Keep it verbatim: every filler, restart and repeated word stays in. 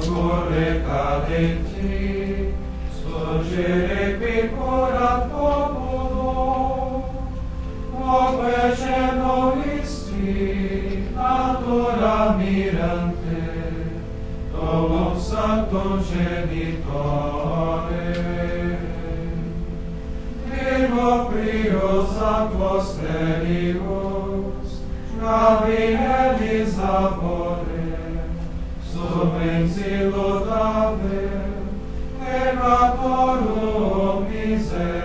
locuri cadenti, sfugire qui curat populo, quoque cenolisti, natura mirante, Domo Sancto Genitore, Virgo prius aquos terius, Gabrieli sapore, Sumensi ludave, Pecatorum miserere,